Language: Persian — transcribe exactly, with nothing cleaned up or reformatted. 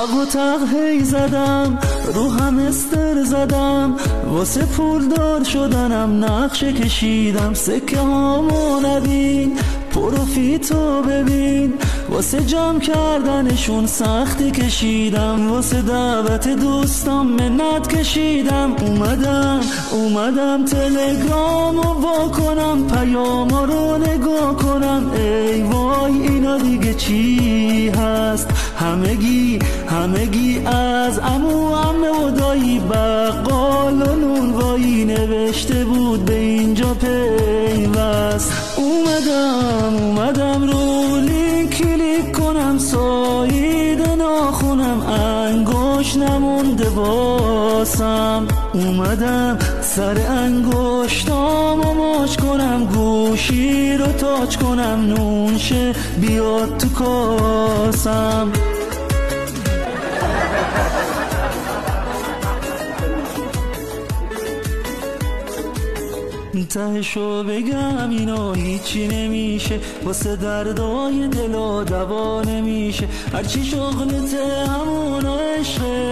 تق و تق هی زدم، رو همستر زدم، واسه پولدار شدنم نقشه کشیدم. سکه هامو نبین، پروفیتو ببین، واسه جمع کردنشون سختی کشیدم، واسه دعوت دوستام منت کشیدم. اومدم اومدم تلگرامو وا کنم، پیاما رو نگاه کنم، ای وای اینا دیگه چی هست؟ همگی همگی از عمو عمه و دایی، بقال و نونوایی، نوشته بود به اینجا پیوست. اومدم اومدم رو لینک کلیک کنم، ساید ناخونم انگوش نمونده واسم. اومدم سر انگشتام و ماچ کنم، گوشی رو تاچ کنم، نونشه بیاد تو کاسم. تهشو بگم اینا هیچی نمیشه، واسه دردای دل و دوا نمیشه، هرچی شغلته همونا عشقه،